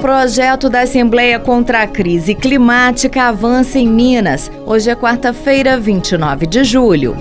Projeto da Assembleia contra a Crise Climática avança em Minas. Hoje é quarta-feira, 29 de julho.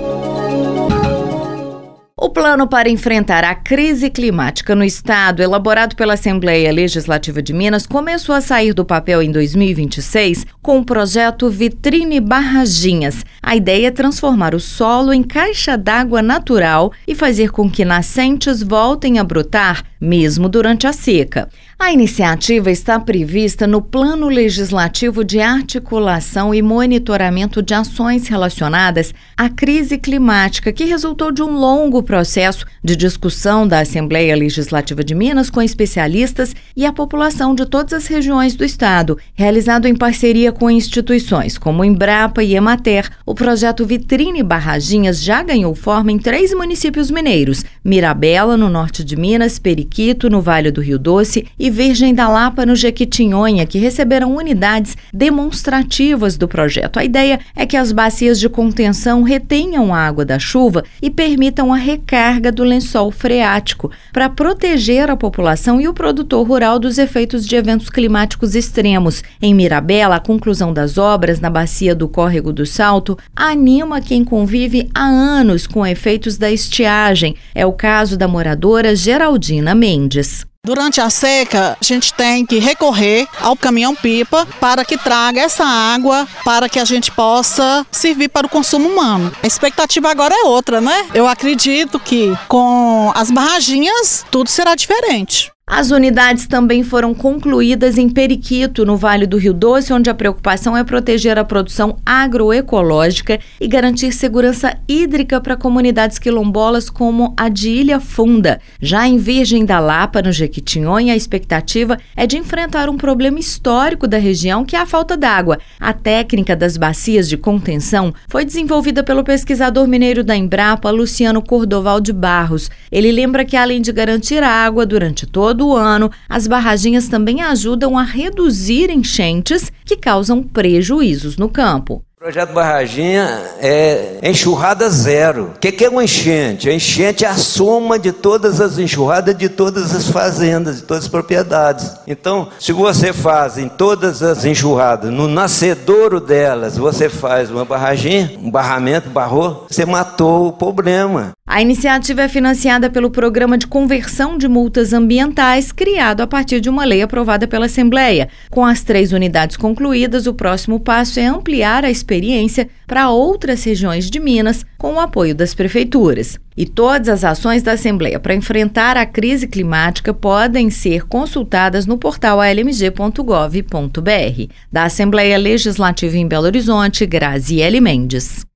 O plano para enfrentar a crise climática no estado, elaborado pela Assembleia Legislativa de Minas, começou a sair do papel em 2026 com o projeto Vitrine Barraginhas. A ideia é transformar o solo em caixa d'água natural e fazer com que nascentes voltem a brotar, mesmo durante a seca. A iniciativa está prevista no Plano Legislativo de Articulação e Monitoramento de Ações Relacionadas à Crise Climática, que resultou de um longo processo de discussão da Assembleia Legislativa de Minas com especialistas e a população de todas as regiões do estado. Realizado em parceria com instituições como Embrapa e Emater, o projeto Vitrine Barraginhas já ganhou forma em 3 municípios mineiros: Mirabela, no norte de Minas, Periquito, no Vale do Rio Doce, e Virgem da Lapa, no Jequitinhonha, que receberam unidades demonstrativas do projeto. A ideia é que as bacias de contenção retenham a água da chuva e permitam a recarga do lençol freático para proteger a população e o produtor rural dos efeitos de eventos climáticos extremos. Em Mirabela, a conclusão das obras na bacia do Córrego do Salto anima quem convive há anos com efeitos da estiagem. É o caso da moradora Geraldina Mendes. Durante a seca, a gente tem que recorrer ao caminhão-pipa para que traga essa água para que a gente possa servir para o consumo humano. A expectativa agora é outra, né? Eu acredito que com as barraginhas tudo será diferente. As unidades também foram concluídas em Periquito, no Vale do Rio Doce, onde a preocupação é proteger a produção agroecológica e garantir segurança hídrica para comunidades quilombolas como a de Ilha Funda. Já em Virgem da Lapa, no Jequitinhonha, a expectativa é de enfrentar um problema histórico da região, que é a falta d'água. A técnica das bacias de contenção foi desenvolvida pelo pesquisador mineiro da Embrapa, Luciano Cordoval de Barros. Ele lembra que, além de garantir a água durante todo o ano, as barraginhas também ajudam a reduzir enchentes que causam prejuízos no campo. O projeto Barraginha é enxurrada zero. O que é uma enchente? A enchente é a soma de todas as enxurradas de todas as fazendas, de todas as propriedades. Então, se você faz em todas as enxurradas, no nascedouro delas, você faz uma barraginha, um barramento, barrou, você matou o problema. A iniciativa é financiada pelo Programa de Conversão de Multas Ambientais, criado a partir de uma lei aprovada pela Assembleia. Com as 3 unidades concluídas, o próximo passo é ampliar a experiência para outras regiões de Minas, com o apoio das prefeituras. E todas as ações da Assembleia para enfrentar a crise climática podem ser consultadas no portal almg.gov.br. Da Assembleia Legislativa em Belo Horizonte, Graziele Mendes.